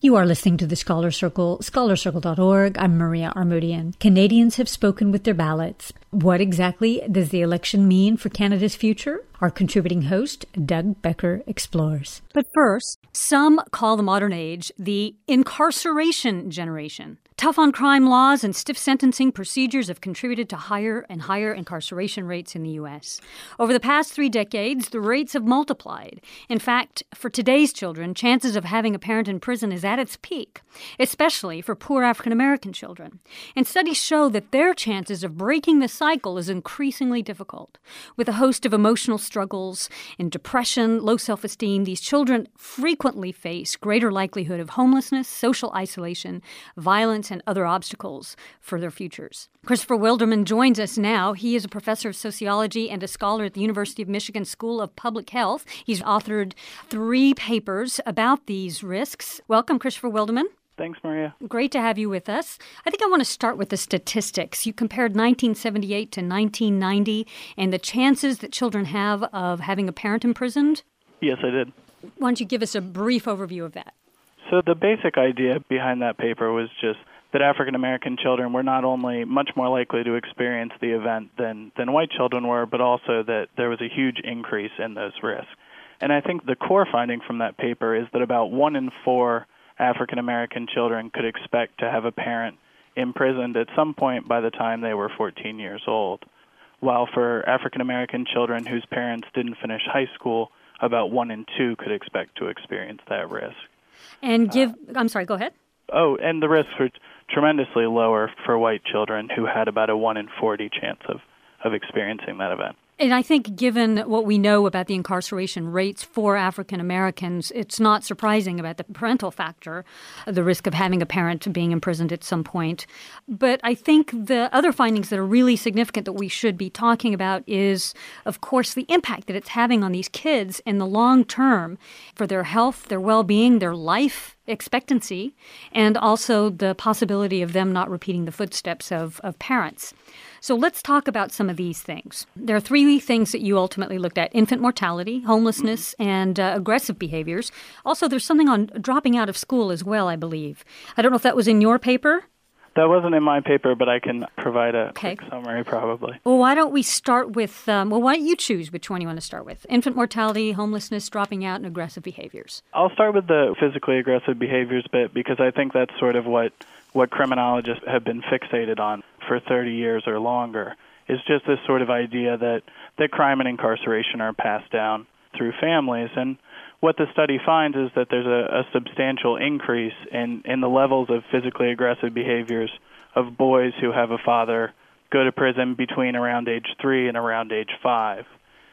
You are listening to the Scholar Circle, scholarcircle.org. I'm Maria Armoudian. Canadians have spoken with their ballots. What exactly does the election mean for Canada's future? Our contributing host, Doug Becker, explores. But first, some call the modern age the incarceration generation. Tough on crime laws and stiff sentencing procedures have contributed to higher and higher incarceration rates in the U.S. Over the past 3 decades, the rates have multiplied. In fact, for today's children, chances of having a parent in prison is at its peak, especially for poor African-American children. And studies show that their chances of breaking the cycle is increasingly difficult. With a host of emotional struggles and depression, low self-esteem, these children frequently face greater likelihood of homelessness, social isolation, violence, and other obstacles for their futures. Christopher Wilderman joins us now. He is a professor of sociology and a scholar at the University of Michigan School of Public Health. He's authored 3 papers about these risks. Welcome, Christopher Wilderman. Thanks, Maria. Great to have you with us. I think I want to start with the statistics. You compared 1978 to 1990 and the chances that children have of having a parent imprisoned. Yes, I did. Why don't you give us a brief overview of that? So the basic idea behind that paper was just that African-American children were not only much more likely to experience the event than white children were, but also that there was a huge increase in those risks. And I think the core finding from that paper is that about 1 in 4 African-American children could expect to have a parent imprisoned at some point by the time they were 14 years old, while for African-American children whose parents didn't finish high school, about 1 in 2 could expect to experience that risk. And I'm sorry, go ahead. Oh, and the risks were tremendously lower for white children who had about a 1 in 40 chance of experiencing that event. And I think given what we know about the incarceration rates for African Americans, it's not surprising about the parental factor, the risk of having a parent being imprisoned at some point. But I think the other findings that are really significant that we should be talking about is, of course, the impact that it's having on these kids in the long term for their health, their well-being, their life expectancy, and also the possibility of them not repeating the footsteps of parents. So let's talk about some of these things. There are 3 things that you ultimately looked at: infant mortality, homelessness, and aggressive behaviors. Also, there's something on dropping out of school as well, I believe. I don't know if that was in your paper. That wasn't in my paper, but I can provide a quick summary probably. Well, why don't we start with, why don't you choose which one you want to start with? Infant mortality, homelessness, dropping out, and aggressive behaviors. I'll start with the physically aggressive behaviors bit because I think that's sort of what criminologists have been fixated on for 30 years or longer, is just this sort of idea that crime and incarceration are passed down through families. And what the study finds is that there's a substantial increase in the levels of physically aggressive behaviors of boys who have a father go to prison between around age 3 and around age 5.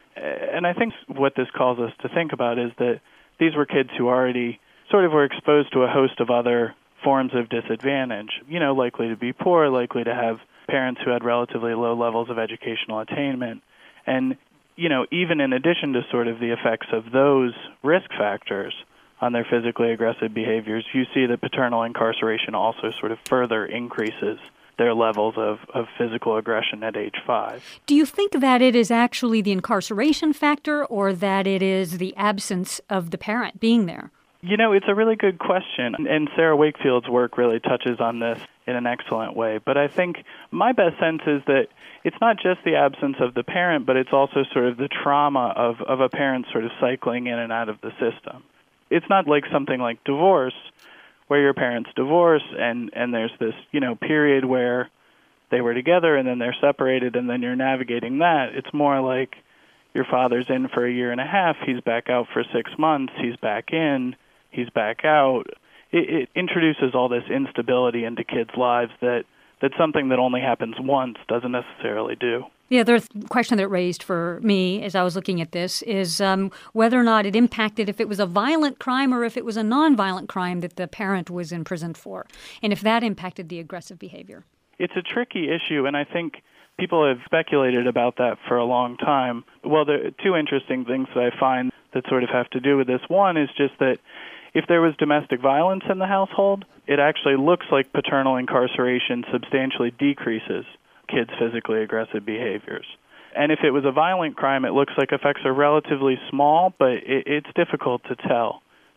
And I think what this calls us to think about is that these were kids who already sort of were exposed to a host of other forms of disadvantage, likely to be poor, likely to have parents who had relatively low levels of educational attainment. And, even in addition to sort of the effects of those risk factors on their physically aggressive behaviors, you see that paternal incarceration also sort of further increases their levels of physical aggression at age 5. Do you think that it is actually the incarceration factor or that it is the absence of the parent being there? It's a really good question, and Sarah Wakefield's work really touches on this in an excellent way. But I think my best sense is that it's not just the absence of the parent, but it's also sort of the trauma of a parent sort of cycling in and out of the system. It's not like something like divorce, where your parents divorce and there's this, period where they were together and then they're separated and then you're navigating that. It's more like your father's in for a year and a half, he's back out for 6 months, he's back in, he's back out. It introduces all this instability into kids' lives that something that only happens once doesn't necessarily do. The other question that it raised for me as I was looking at this is whether or not it impacted if it was a violent crime or if it was a nonviolent crime that the parent was imprisoned for, and if that impacted the aggressive behavior. It's a tricky issue, and I think people have speculated about that for a long time. Well, there are 2 interesting things that I find that sort of have to do with this. One is just that if there was domestic violence in the household, it actually looks like paternal incarceration substantially decreases kids' physically aggressive behaviors. And if it was a violent crime, it looks like effects are relatively small, but it's difficult to tell.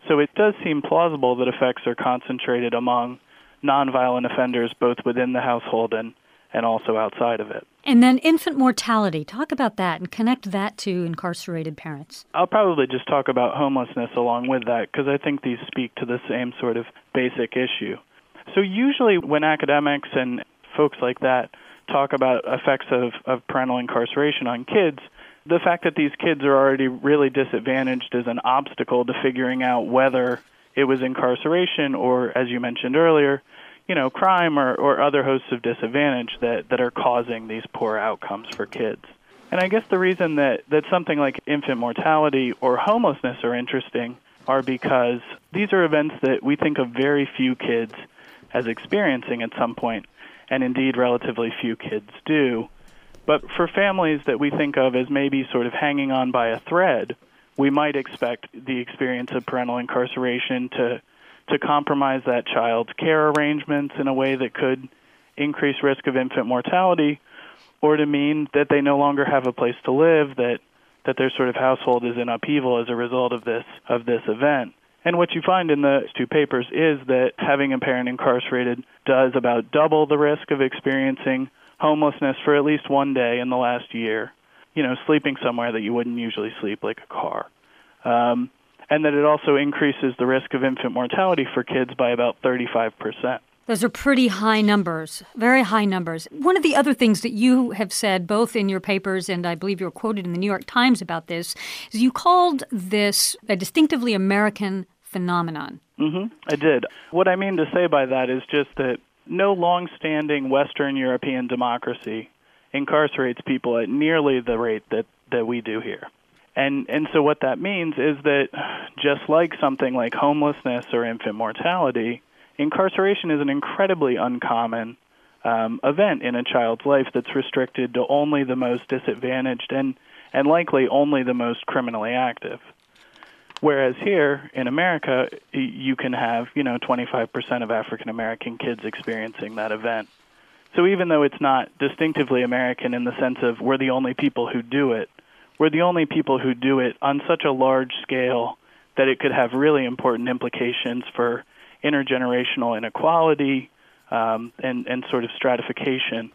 So it does seem plausible that effects are concentrated among nonviolent offenders both within the household and also outside of it. And then infant mortality. Talk about that and connect that to incarcerated parents. I'll probably just talk about homelessness along with that because I think these speak to the same sort of basic issue. So usually when academics and folks like that talk about effects of parental incarceration on kids, the fact that these kids are already really disadvantaged is an obstacle to figuring out whether it was incarceration or, as you mentioned earlier, crime or other hosts of disadvantage that are causing these poor outcomes for kids. And I guess the reason that something like infant mortality or homelessness are interesting are because these are events that we think of very few kids as experiencing at some point, and indeed relatively few kids do. But for families that we think of as maybe sort of hanging on by a thread, we might expect the experience of parental incarceration to compromise that child's care arrangements in a way that could increase risk of infant mortality, or to mean that they no longer have a place to live, that their sort of household is in upheaval as a result of this event. And what you find in the two papers is that having a parent incarcerated does about double the risk of experiencing homelessness for at least one day in the last year, sleeping somewhere that you wouldn't usually sleep, like a car. And that it also increases the risk of infant mortality for kids by about 35%. Those are pretty high numbers, very high numbers. One of the other things that you have said, both in your papers and I believe you were quoted in the New York Times about this, is you called this a distinctively American phenomenon. I did. What I mean to say by that is just that no long-standing Western European democracy incarcerates people at nearly the rate that we do here. And so what that means is that just like something like homelessness or infant mortality, incarceration is an incredibly uncommon event in a child's life that's restricted to only the most disadvantaged and likely only the most criminally active. Whereas here in America, you can have, 25% of African American kids experiencing that event. So even though it's not distinctively American in the sense of we're the only people who do it, we're the only people who do it on such a large scale that it could have really important implications for intergenerational inequality and sort of stratification.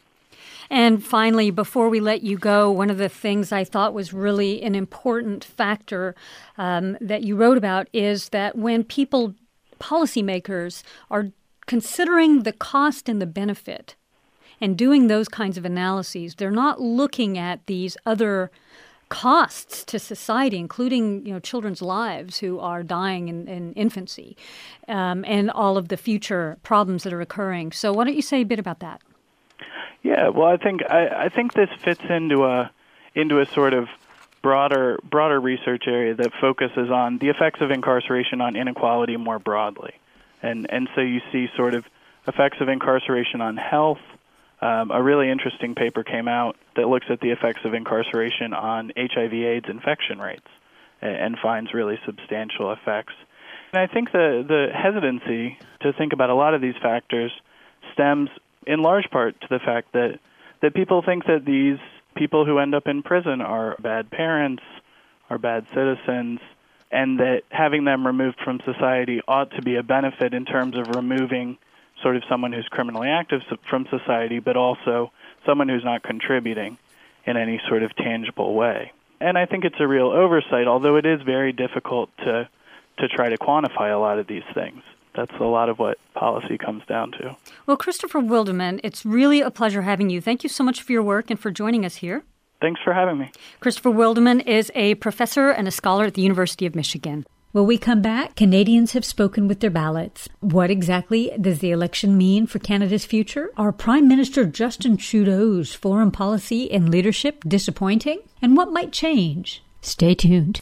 And finally, before we let you go, one of the things I thought was really an important factor that you wrote about is that when policymakers are considering the cost and the benefit and doing those kinds of analyses, they're not looking at these other costs to society, including children's lives who are dying in infancy, and all of the future problems that are occurring. So why don't you say a bit about that? Yeah, well, I think this fits into a sort of broader research area that focuses on the effects of incarceration on inequality more broadly, and so you see sort of effects of incarceration on health. A really interesting paper came out that looks at the effects of incarceration on HIV/AIDS infection rates and finds really substantial effects. And I think the hesitancy to think about a lot of these factors stems in large part to the fact that people think that these people who end up in prison are bad parents, are bad citizens, and that having them removed from society ought to be a benefit in terms of removing sort of someone who's criminally active from society, but also someone who's not contributing in any sort of tangible way. And I think it's a real oversight, although it is very difficult to try to quantify a lot of these things. That's a lot of what policy comes down to. Well, Christopher Wilderman, it's really a pleasure having you. Thank you so much for your work and for joining us here. Thanks for having me. Christopher Wilderman is a professor and a scholar at the University of Michigan. When we come back, Canadians have spoken with their ballots. What exactly does the election mean for Canada's future? Are Prime Minister Justin Trudeau's foreign policy and leadership disappointing? And what might change? Stay tuned.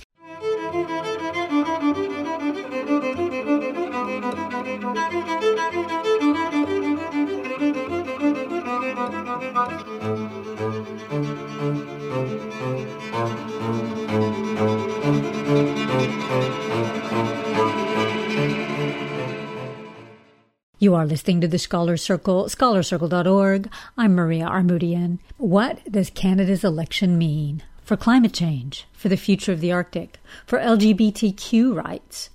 You are listening to The Scholar's Circle, scholarcircle.org. I'm Maria Armoudian. What does Canada's election mean for climate change, for the future of the Arctic, for LGBTQ rights,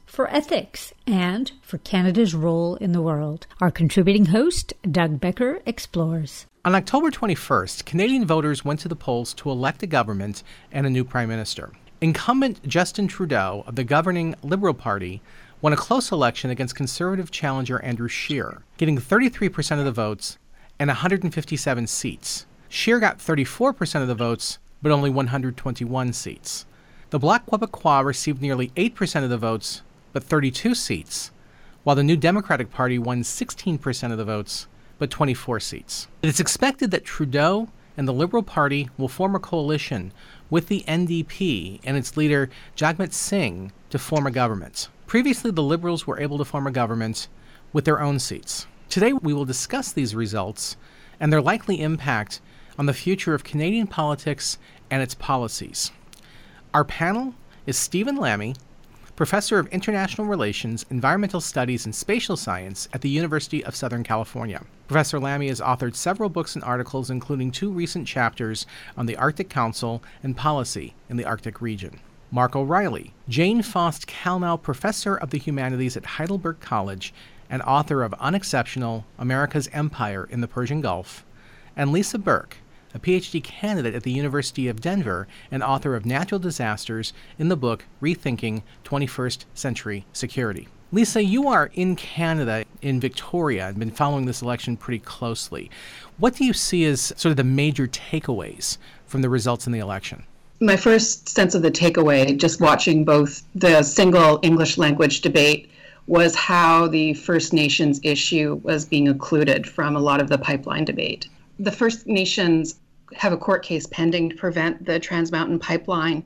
for ethics, and for Canada's role in the world. Our contributing host, Doug Becker, explores. On October 21st, Canadian voters went to the polls to elect a government and a new prime minister. Incumbent Justin Trudeau of the governing Liberal Party won a close election against Conservative challenger Andrew Scheer, getting 33% of the votes and 157 seats. Scheer got 34% of the votes, but only 121 seats. The Bloc Québécois received nearly 8% of the votes, but 32 seats, while the New Democratic Party won 16% of the votes, but 24 seats. It is expected that Trudeau and the Liberal Party will form a coalition with the NDP and its leader Jagmeet Singh to form a government. Previously, the Liberals were able to form a government with their own seats. Today, we will discuss these results and their likely impact on the future of Canadian politics and its policies. Our panel is Stephen Lammy, Professor of International Relations, Environmental Studies, and Spatial Science at the University of Southern California. Professor Lammy has authored several books and articles, including 2 recent chapters on the Arctic Council and policy in the Arctic region. Mark O'Reilly, Jane Faust Kalnow Professor of the Humanities at Heidelberg College and author of Unexceptional, America's Empire in the Persian Gulf, and Lisa Burke, a PhD candidate at the University of Denver and author of Natural Disasters in the book Rethinking 21st Century Security. Lisa, you are in Canada, in Victoria, and been following this election pretty closely. What do you see as sort of the major takeaways from the results in the election? My first sense of the takeaway, just watching both the single English language debate, was how the First Nations issue was being occluded from a lot of the pipeline debate. The First Nations have a court case pending to prevent the Trans Mountain pipeline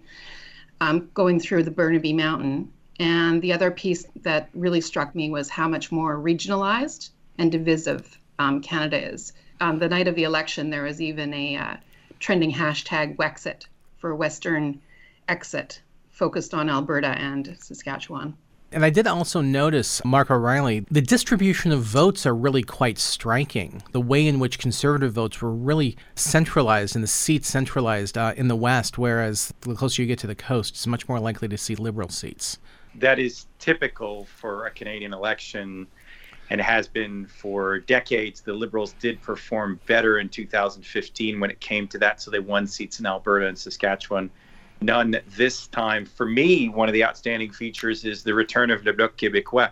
going through the Burnaby Mountain. And the other piece that really struck me was how much more regionalized and divisive Canada is. The night of the election, there was even a trending hashtag Wexit for Western Exit, focused on Alberta and Saskatchewan. And I did also notice, Mark O'Reilly, the distribution of votes are really quite striking. The way in which Conservative votes were really centralized and the seats centralized in the West, whereas the closer you get to the coast, it's much more likely to see Liberal seats. That is typical for a Canadian election and has been for decades. The Liberals did perform better in 2015 when it came to that, so they won seats in Alberta and Saskatchewan. None this time. For me, one of the outstanding features is the return of Le Bloc Québécois,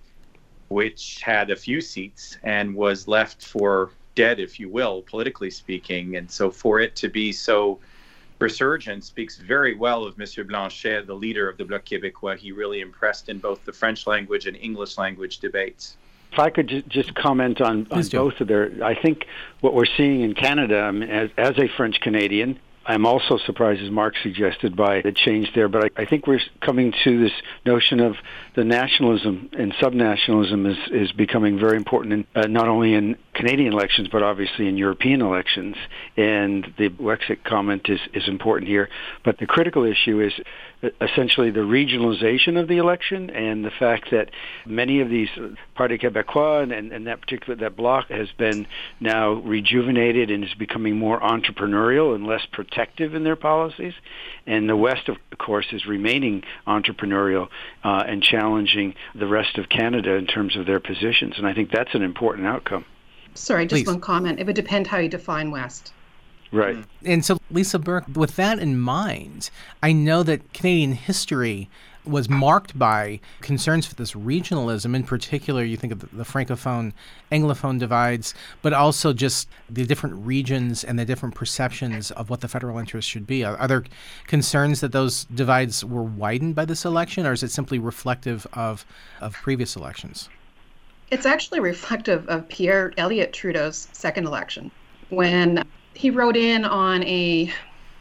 which had a few seats and was left for dead, if you will, politically speaking. And so for it to be so resurgent speaks very well of M. Blanchet, the leader of the Bloc Québécois. He really impressed in both the French language and English language debates. If I could just comment on both of their, I think what we're seeing in Canada, as a French Canadian, I'm also surprised, as Mark suggested, by the change there. But I think we're coming to this notion of the nationalism and subnationalism is becoming very important, not only in Canadian elections, but obviously in European elections. And the Wexit comment is important here. But the critical issue is essentially the regionalization of the election and the fact that many of these Parti Québécois and that bloc has been now rejuvenated and is becoming more entrepreneurial and less protective in their policies. And the West, of course, is remaining entrepreneurial and challenging the rest of Canada in terms of their positions. And I think that's an important outcome. Sorry, just Please. One comment. It would depend how you define West. Right. And so, Lisa Burke, with that in mind, I know that Canadian history was marked by concerns for this regionalism. In particular, you think of the Francophone, Anglophone divides, but also just the different regions and the different perceptions of what the federal interest should be. Are there concerns that those divides were widened by this election, or is it simply reflective of previous elections? It's actually reflective of Pierre Elliott Trudeau's second election, when he rode in on a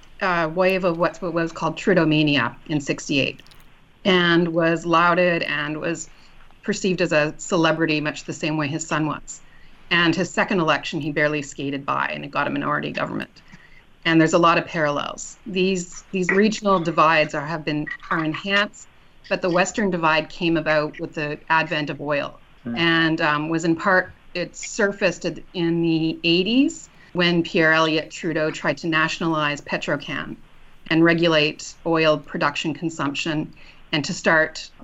wave of what was called Trudeau-mania in '68, and was lauded and was perceived as a celebrity, much the same way his son was. And his second election, he barely skated by, and it got a minority government. And there's a lot of parallels. These regional divides are enhanced, but the Western divide came about with the advent of oil, and was in part, it surfaced in the 80s when Pierre Elliott Trudeau tried to nationalize Petrocan and regulate oil production consumption, and to start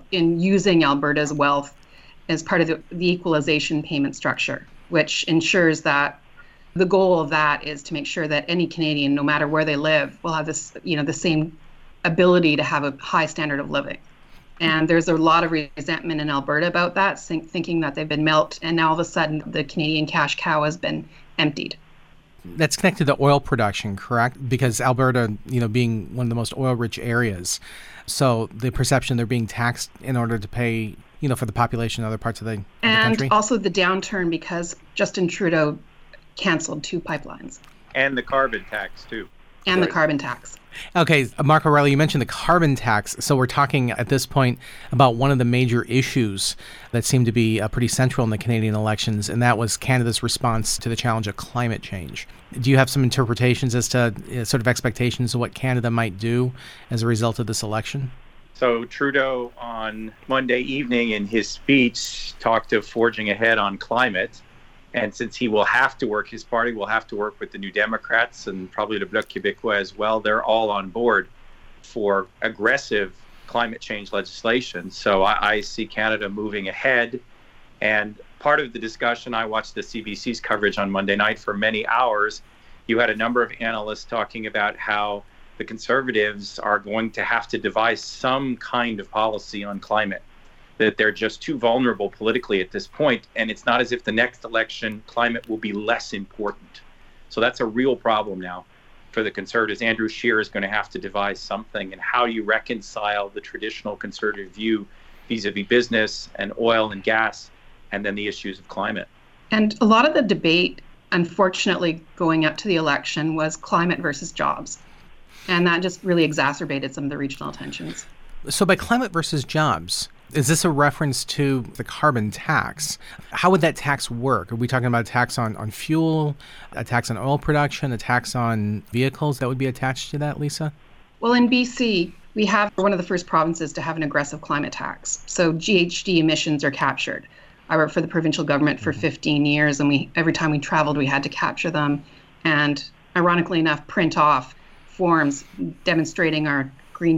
in using Alberta's wealth as part of the equalization payment structure, which ensures that the goal of that is to make sure that any Canadian, no matter where they live, will have this, the same ability to have a high standard of living. And there's a lot of resentment in Alberta about that, thinking that they've been milked, and now all of a sudden the Canadian cash cow has been emptied. That's connected to oil production, correct? Because Alberta, being one of the most oil-rich areas, so the perception they're being taxed in order to pay, for the population in other parts of the country. And also the downturn because Justin Trudeau canceled 2 pipelines. And the carbon tax, too. And the carbon tax. Okay, Mark O'Reilly, you mentioned the carbon tax. So we're talking at this point about one of the major issues that seemed to be pretty central in the Canadian elections, and that was Canada's response to the challenge of climate change. Do you have some interpretations as to sort of expectations of what Canada might do as a result of this election? So Trudeau on Monday evening in his speech talked of forging ahead on climate. And since he will have to work, his party will have to work with the New Democrats and probably the Bloc Québécois as well. They're all on board for aggressive climate change legislation. So I see Canada moving ahead. And part of the discussion, I watched the CBC's coverage on Monday night for many hours. You had a number of analysts talking about how the Conservatives are going to have to devise some kind of policy on climate, that they're just too vulnerable politically at this point, and it's not as if the next election climate will be less important. So that's a real problem now for the Conservatives. Andrew Scheer is going to have to devise something, and how do you reconcile the traditional Conservative view vis-a-vis business and oil and gas, and then the issues of climate. And a lot of the debate, unfortunately, going up to the election was climate versus jobs. And that just really exacerbated some of the regional tensions. So by climate versus jobs, is this a reference to the carbon tax? How would that tax work? Are we talking about a tax on fuel, a tax on oil production, a tax on vehicles that would be attached to that, Lisa? Well, in BC, we have one of the first provinces to have an aggressive climate tax. So GHG emissions are captured. I worked for the provincial government for 15 years, and every time we traveled, we had to capture them. And ironically enough, print off forms demonstrating our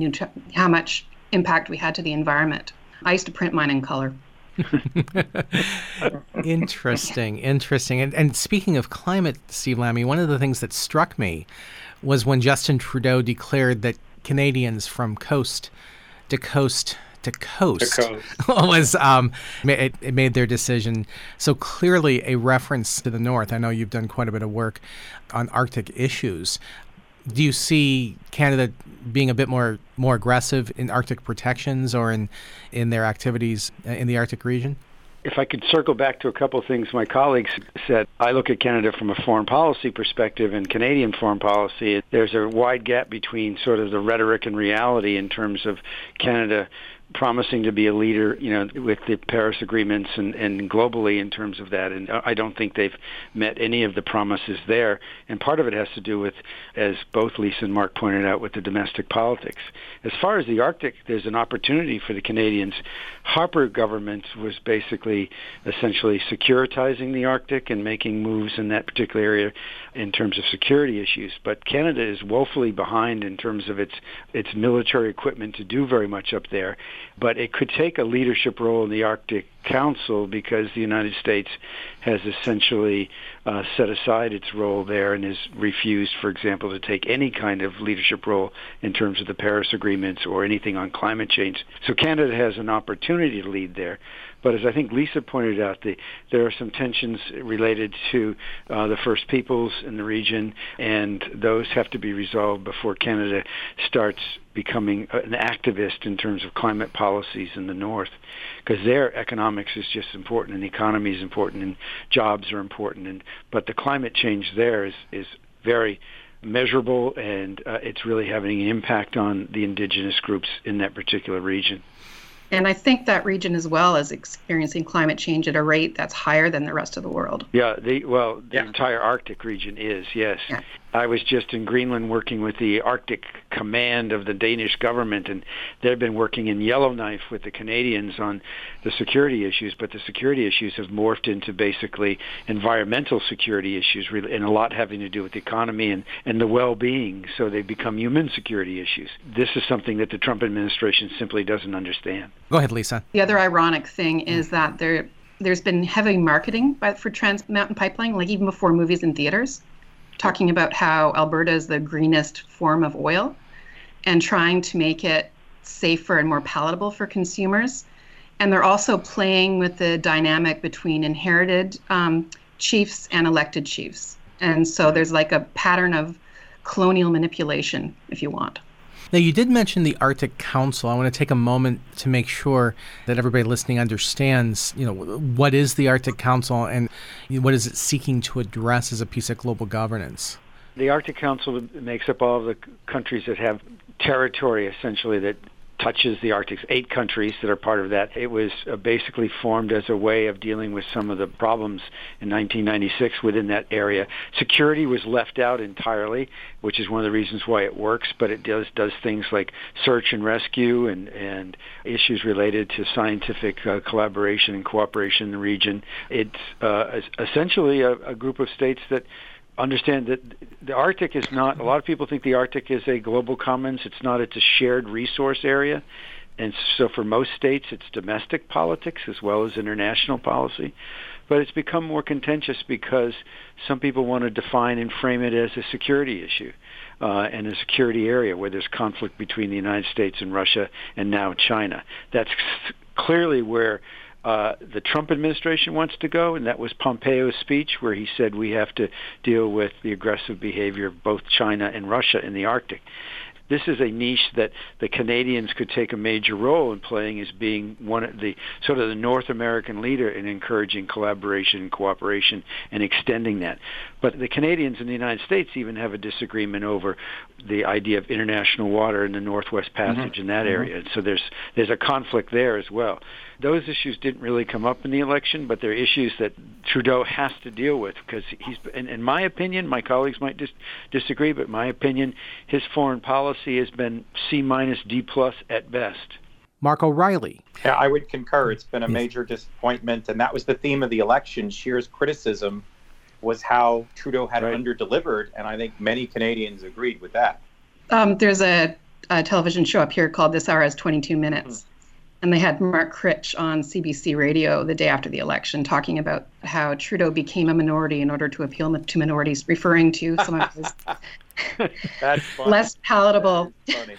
how much impact we had to the environment. I used to print mine in color. Interesting. And speaking of climate, Steve Lamy, one of the things that struck me was when Justin Trudeau declared that Canadians from coast to coast was it made their decision. So clearly a reference to the North. I know you've done quite a bit of work on Arctic issues. Do you see Canada being a bit more aggressive in Arctic protections or in their activities in the Arctic region? If I could circle back to a couple of things my colleagues said, I look at Canada from a foreign policy perspective and Canadian foreign policy. There's a wide gap between sort of the rhetoric and reality in terms of Canada promising to be a leader, with the Paris agreements and globally in terms of that. And I don't think they've met any of the promises there. And part of it has to do with, as both Lisa and Mark pointed out, with the domestic politics. As far as the Arctic, there's an opportunity for the Canadians. Harper government was basically essentially securitizing the Arctic and making moves in that particular area in terms of security issues. But Canada is woefully behind in terms of its military equipment to do very much up there. But it could take a leadership role in the Arctic Council because the United States has essentially set aside its role there and has refused, for example, to take any kind of leadership role in terms of the Paris agreements or anything on climate change. So Canada has an opportunity to lead there. But as I think Lisa pointed out, there are some tensions related to the First Peoples in the region, and those have to be resolved before Canada starts becoming an activist in terms of climate policies in the North, because their economics is just important, and the economy is important, and jobs are important. But the climate change there is very measurable, and it's really having an impact on the indigenous groups in that particular region. And I think that region as well is experiencing climate change at a rate that's higher than the rest of the world. Yeah, the entire Arctic region is, yes. Yeah. I was just in Greenland working with the Arctic Command of the Danish government, and they've been working in Yellowknife with the Canadians on the security issues, but the security issues have morphed into basically environmental security issues, and a lot having to do with the economy and the well-being, so they become human security issues. This is something that the Trump administration simply doesn't understand. Go ahead, Lisa. The other ironic thing is that there's been heavy marketing for Trans Mountain Pipeline, like even before movies in theaters, talking about how Alberta is the greenest form of oil and trying to make it safer and more palatable for consumers. And they're also playing with the dynamic between inherited chiefs and elected chiefs. And so there's like a pattern of colonial manipulation, if you want. Now, you did mention the Arctic Council. I want to take a moment to make sure that everybody listening understands, what is the Arctic Council and what is it seeking to address as a piece of global governance? The Arctic Council makes up all of the countries that have territory, essentially, that touches the Arctic. 8 countries that are part of that. It was basically formed as a way of dealing with some of the problems in 1996 within that area. Security was left out entirely, which is one of the reasons why it works, but it does things like search and rescue and issues related to scientific collaboration and cooperation in the region. It's essentially a group of states that understand that the Arctic is not, a lot of people think the Arctic is a global commons. It's not. It's a shared resource area. And so for most states, it's domestic politics as well as international policy. But it's become more contentious because some people want to define and frame it as a security issue and a security area where there's conflict between the United States and Russia and now China. That's clearly where the Trump administration wants to go, and that was Pompeo's speech where he said we have to deal with the aggressive behavior of both China and Russia in the Arctic. This is a niche that the Canadians could take a major role in playing as being one of the sort of the North American leader in encouraging collaboration and cooperation and extending that. But the Canadians in the United States even have a disagreement over the idea of international water in the Northwest Passage in that area. So there's a conflict there as well. Those issues didn't really come up in the election, but they're issues that Trudeau has to deal with because in my opinion, my colleagues might disagree, but in my opinion, his foreign policy has been C-, D+ at best. Mark O'Reilly. Yeah, I would concur. It's been a major disappointment, and that was the theme of the election. Scheer's criticism was how Trudeau had underdelivered, and I think many Canadians agreed with that. There's a television show up here called This Hour Has 22 Minutes. And they had Mark Critch on CBC Radio the day after the election talking about how Trudeau became a minority in order to appeal to minorities, referring to some of his less palatable.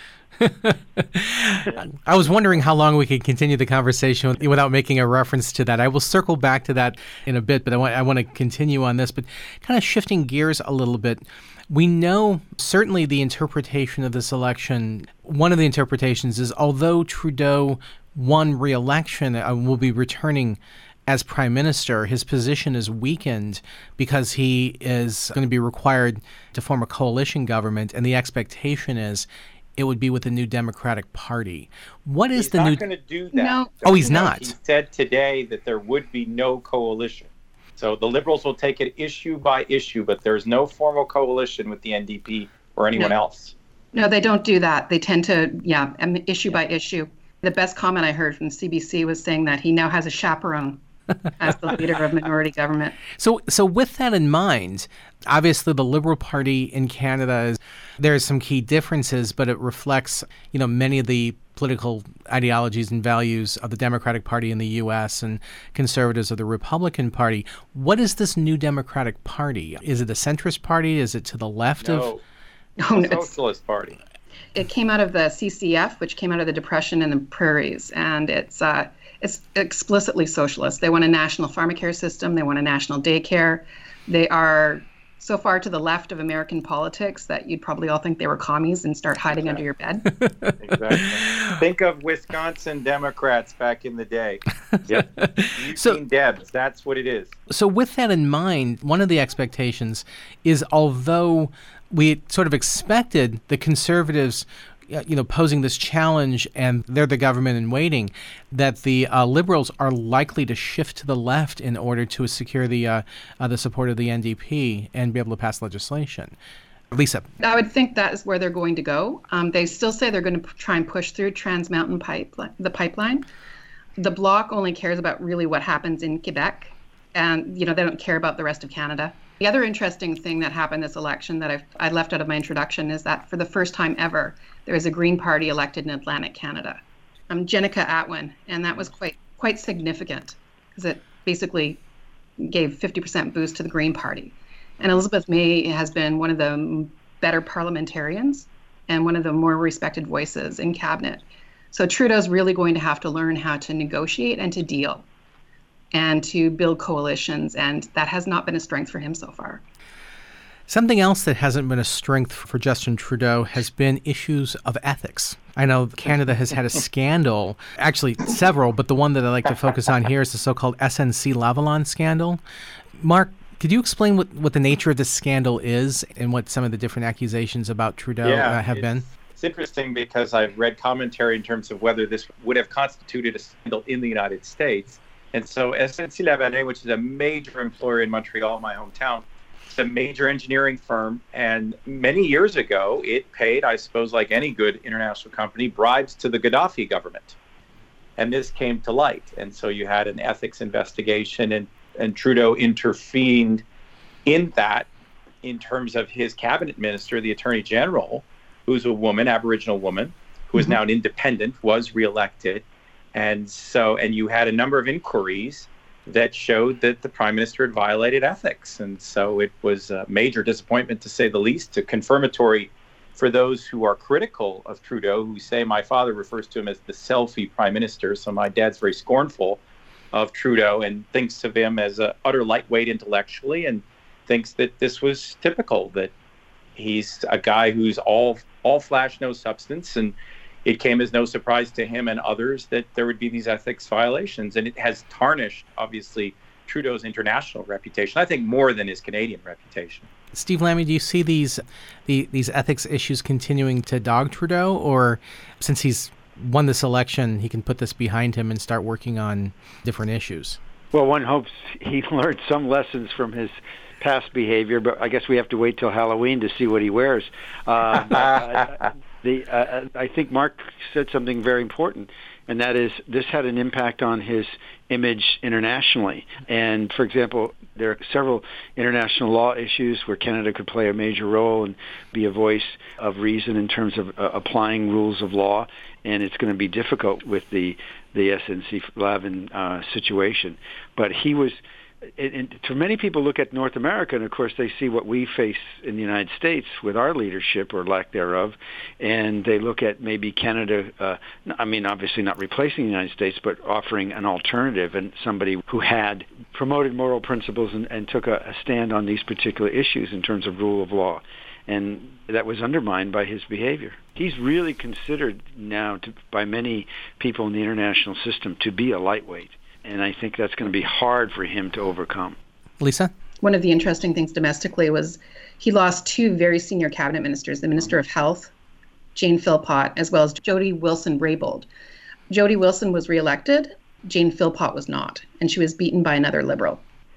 I was wondering how long we could continue the conversation without making a reference to that. I will circle back to that in a bit, but I want to continue on this. But kind of shifting gears a little bit, we know certainly the interpretation of this election, one of the interpretations is although Trudeau won re-election and will be returning as prime minister, his position is weakened because he is going to be required to form a coalition government, and the expectation is it would be with the New Democratic Party. What is he's not going to do that. No. Oh, he's not. He said today that there would be no coalition. So the Liberals will take it issue by issue, but there's no formal coalition with the NDP or anyone else. No, they don't do that. They tend to, issue by issue. The best comment I heard from CBC was saying that he now has a chaperone as the leader of minority government. So with that in mind, obviously the Liberal Party in Canada, there's some key differences, but it reflects, many of the political ideologies and values of the Democratic Party in the U.S. and conservatives of the Republican Party. What is this New Democratic Party? Is it a centrist party? Is it to the left of? No, Socialist Party. It came out of the CCF, which came out of the Depression and the prairies, and it's explicitly socialist. They want a national pharmacare system. They want a national daycare. They are so far to the left of American politics that you'd probably all think they were commies and start hiding under your bed. Exactly. Think of Wisconsin Democrats back in the day. Yep. Eugene Debs, that's what it is. So with that in mind, one of the expectations is although we sort of expected the conservatives posing this challenge, and they're the government in waiting, that the Liberals are likely to shift to the left in order to secure the support of the NDP and be able to pass legislation. Lisa. I would think that is where they're going to go. They still say they're going to try and push through Trans Mountain pipeline. The Bloc only cares about really what happens in Quebec, and they don't care about the rest of Canada. The other interesting thing that happened this election that I left out of my introduction is that for the first time ever, there is a Green Party elected in Atlantic Canada. Jenica Atwin, and that was quite significant because it basically gave 50% boost to the Green Party. And Elizabeth May has been one of the better parliamentarians and one of the more respected voices in cabinet. So Trudeau's really going to have to learn how to negotiate and to deal and to build coalitions, and that has not been a strength for him so far. Something else that hasn't been a strength for Justin Trudeau has been issues of ethics. I know Canada has had a scandal, actually several, but the one that I like to focus on here is the so-called SNC-Lavalin scandal. Mark, could you explain what the nature of this scandal is and what some of the different accusations about Trudeau have been? It's interesting because I've read commentary in terms of whether this would have constituted a scandal in the United States. And so SNC-Lavalin, which is a major employer in Montreal, my hometown, it's a major engineering firm. And many years ago, it paid, I suppose, like any good international company, bribes to the Gaddafi government. And this came to light. And so you had an ethics investigation, and Trudeau intervened in that in terms of his cabinet minister, the Attorney General, who's a woman, Aboriginal woman, who is now an independent, was reelected. And you had a number of inquiries that showed that the Prime Minister had violated ethics. And so it was a major disappointment, to say the least, a confirmatory for those who are critical of Trudeau, who say, my father refers to him as the selfie Prime Minister. So my dad's very scornful of Trudeau and thinks of him as an utter lightweight intellectually, and thinks that this was typical, that he's a guy who's all flash, no substance. And it came as no surprise to him and others that there would be these ethics violations. And it has tarnished, obviously, Trudeau's international reputation, I think more than his Canadian reputation. Steve Lammy, do you see these ethics issues continuing to dog Trudeau, or since he's won this election, he can put this behind him and start working on different issues? Well, one hopes he learned some lessons from his past behavior, but I guess we have to wait till Halloween to see what he wears. I think Mark said something very important, and that is this had an impact on his image internationally. And, for example, there are several international law issues where Canada could play a major role and be a voice of reason in terms of applying rules of law, and it's going to be difficult with the SNC-Lavalin situation. But he was... For many people look at North America, and of course they see what we face in the United States with our leadership or lack thereof, and they look at maybe Canada, obviously not replacing the United States, but offering an alternative and somebody who had promoted moral principles and took a stand on these particular issues in terms of rule of law. And that was undermined by his behavior. He's really considered now by many people in the international system to be a lightweight. And I think that's going to be hard for him to overcome. Lisa? One of the interesting things domestically was he lost two very senior cabinet ministers, the Minister of Health, Jane Philpott, as well as Jody Wilson-Raybould. Jody Wilson was reelected. Jane Philpott was not, and she was beaten by another Liberal,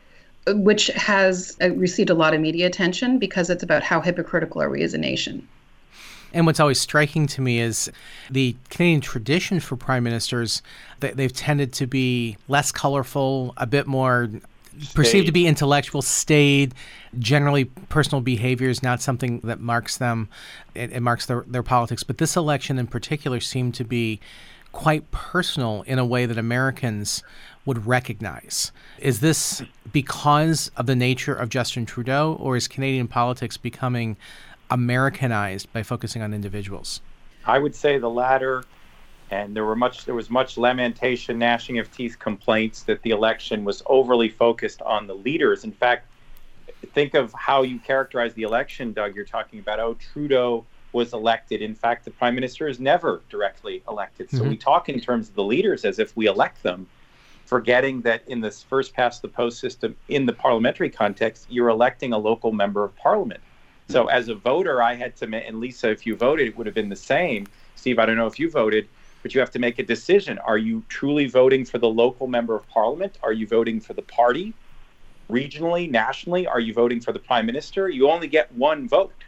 which has received a lot of media attention because it's about how hypocritical are we as a nation. And what's always striking to me is the Canadian tradition for prime ministers, they've tended to be less colorful, a bit more perceived to be intellectual, staid. Generally, personal behavior is not something that marks them. It marks their politics. But this election in particular seemed to be quite personal in a way that Americans would recognize. Is this because of the nature of Justin Trudeau, or is Canadian politics becoming Americanized by focusing on individuals? I would say the latter, and there was much lamentation, gnashing of teeth complaints that the election was overly focused on the leaders. In fact, think of how you characterize the election, Doug. You're talking about, Trudeau was elected. In fact, the Prime Minister is never directly elected. So we talk in terms of the leaders as if we elect them, forgetting that in this first past the post system, in the parliamentary context, you're electing a local member of parliament. So as a voter, I had to, and Lisa, if you voted, it would have been the same. Steve, I don't know if you voted, but you have to make a decision. Are you truly voting for the local member of parliament? Are you voting for the party? Regionally, nationally, are you voting for the prime minister? You only get one vote.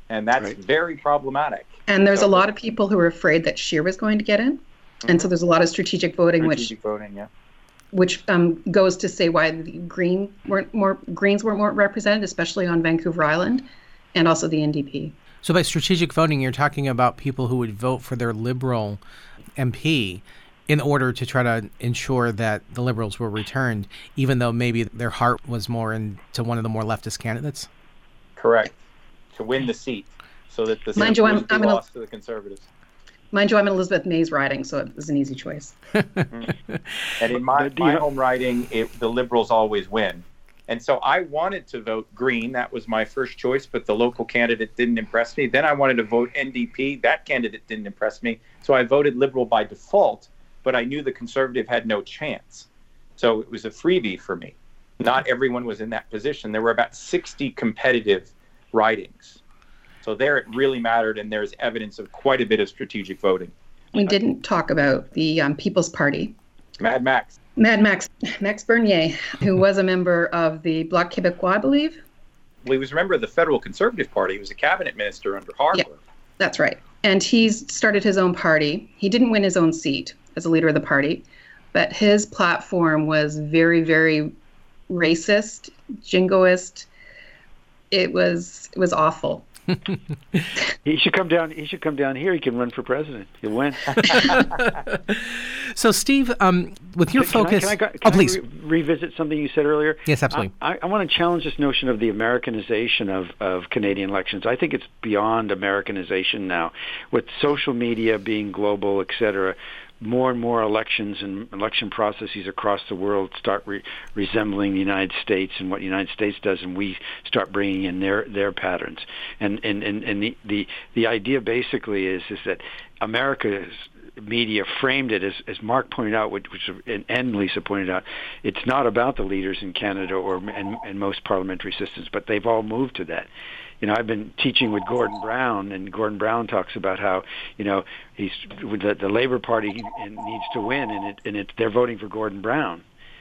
And that's very problematic. And there's a lot of people who are afraid that Scheer was going to get in. And so there's a lot of strategic voting, which goes to say why the Greens weren't more represented, especially on Vancouver Island, and also the NDP. So by strategic voting, you're talking about people who would vote for their Liberal MP in order to try to ensure that the Liberals were returned, even though maybe their heart was more into one of the more leftist candidates? Correct. To win the seat, so that the seat would be lost to the Conservatives. Mind you, I'm in Elizabeth May's riding, so it was an easy choice. And in my home riding, the Liberals always win. And so I wanted to vote Green. That was my first choice, but the local candidate didn't impress me. Then I wanted to vote NDP. That candidate didn't impress me. So I voted Liberal by default, but I knew the Conservative had no chance. So it was a freebie for me. Not everyone was in that position. There were about 60 competitive ridings. So there it really mattered, and there's evidence of quite a bit of strategic voting. We didn't talk about the People's Party. Mad Max Bernier, who was a member of the Bloc Québécois, I believe. Well, he was a member of the Federal Conservative Party. He was a cabinet minister under Harper. Yeah, that's right. And he's started his own party. He didn't win his own seat as a leader of the party, but his platform was very, very racist, jingoist. It was awful. He should come down here. He can run for president. He'll win. So, Steve, with your focus... Please. Revisit something you said earlier? Yes, absolutely. I want to challenge this notion of the Americanization of Canadian elections. I think it's beyond Americanization now. With social media being global, et cetera, more and more elections and election processes across the world start resembling the United States and what the United States does, and we start bringing in their patterns. And the idea basically is that America's media framed it as Mark pointed out, and Lisa pointed out, it's not about the leaders in Canada and most parliamentary systems, but they've all moved to that. I've been teaching with Gordon Brown, and Gordon Brown talks about how, he's the Labour Party needs to win, and they're voting for Gordon Brown,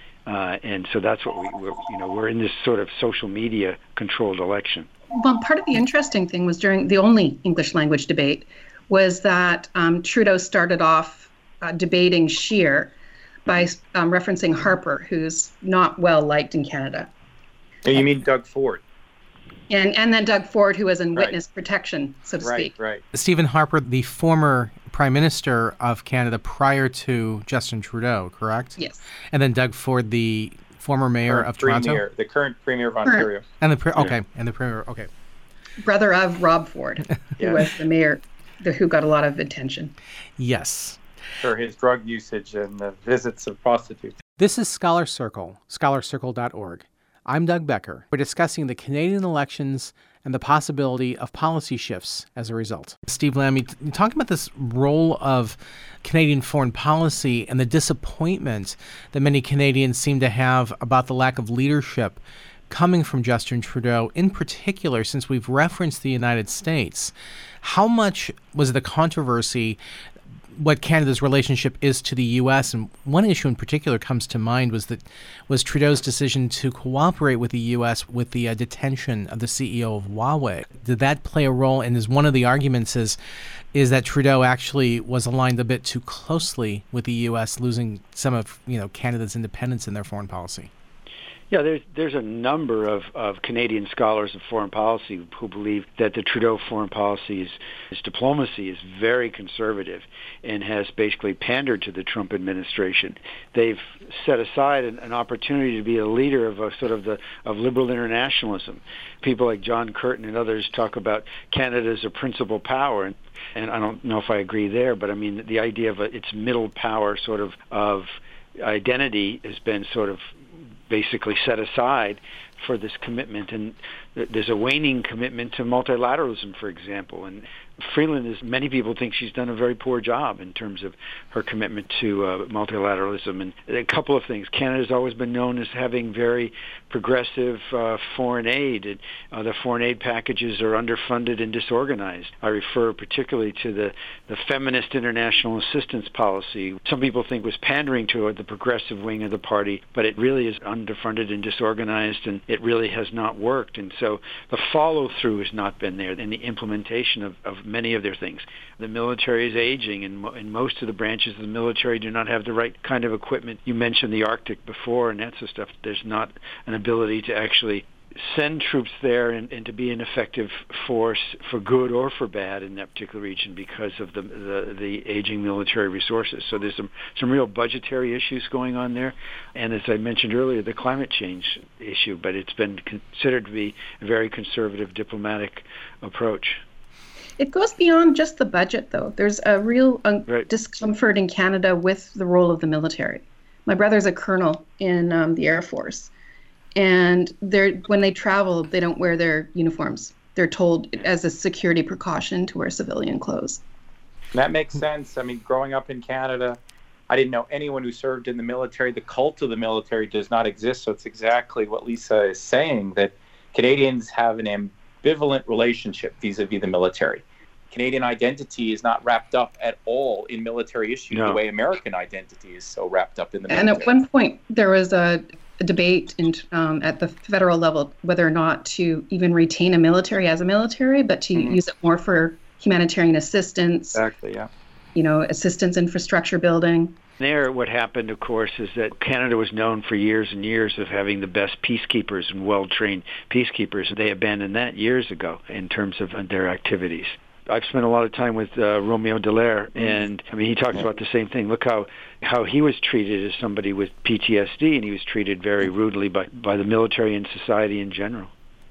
and so that's what we're in this sort of social media controlled election. Well, part of the interesting thing was during the only English language debate was that Trudeau started off debating Scheer by referencing Harper, who's not well liked in Canada. You mean Doug Ford? And then Doug Ford, who was in witness protection, so to speak. Right. Stephen Harper, the former Prime Minister of Canada prior to Justin Trudeau, correct? Yes. And then Doug Ford, the former mayor of Toronto? The current Premier of Ontario. And the Premier, okay. Brother of Rob Ford, who was the mayor, who got a lot of attention. Yes. For his drug usage and the visits of prostitutes. This is Scholar Circle, scholarcircle.org. I'm Doug Becker. We're discussing the Canadian elections and the possibility of policy shifts as a result. Steve Lamb, you talk about this role of Canadian foreign policy and the disappointment that many Canadians seem to have about the lack of leadership coming from Justin Trudeau, in particular, since we've referenced the United States. How much was the controversy what Canada's relationship is to the U.S., and one issue in particular comes to mind was Trudeau's decision to cooperate with the U.S. with the detention of the CEO of Huawei. Did that play a role? And is one of the arguments is that Trudeau actually was aligned a bit too closely with the U.S., losing some of Canada's independence in their foreign policy? Yeah, there's a number of Canadian scholars of foreign policy who believe that the Trudeau foreign policy, his diplomacy is very conservative and has basically pandered to the Trump administration. They've set aside an opportunity to be a leader of a sort of of liberal internationalism. People like John Curtin and others talk about Canada as a principal power, and I don't know if I agree there, but I mean the idea of its middle power sort of identity has been sort of basically set aside for this commitment, and there's a waning commitment to multilateralism, for example, and Freeland, is many people think she's done a very poor job in terms of her commitment to multilateralism. And a couple of things. Canada's always been known as having very progressive foreign aid. The foreign aid packages are underfunded and disorganized. I refer particularly to the feminist international assistance policy. Some people think was pandering to the progressive wing of the party, but it really is underfunded and disorganized, and it really has not worked. And so the follow-through has not been there in the implementation of many of their things. The military is aging, and most of the branches of the military do not have the right kind of equipment. You mentioned the Arctic before and that sort of stuff. There's not an ability to actually send troops there and to be an effective force for good or for bad in that particular region because of the aging military resources. So there's some real budgetary issues going on there. And as I mentioned earlier, the climate change issue, but it's been considered to be a very conservative diplomatic approach. It goes beyond just the budget, though. There's a real discomfort in Canada with the role of the military. My brother's a colonel in the Air Force, and when they travel, they don't wear their uniforms. They're told as a security precaution to wear civilian clothes. That makes sense. I mean, growing up in Canada, I didn't know anyone who served in the military. The cult of the military does not exist, so it's exactly what Lisa is saying, that Canadians have an ambivalent relationship vis-a-vis the military. Canadian identity is not wrapped up at all in military issues the way American identity is so wrapped up in the military. And at one point, there was a debate at the federal level whether or not to even retain a military as a military, but to use it more for humanitarian assistance. Exactly, yeah. Assistance infrastructure building. There, what happened, of course, is that Canada was known for years and years of having the best peacekeepers and well-trained peacekeepers. They abandoned that years ago in terms of their activities. I've spent a lot of time with Romeo Dallaire, and I mean, he talks about the same thing. Look how he was treated as somebody with PTSD, and he was treated very rudely by the military and society in general.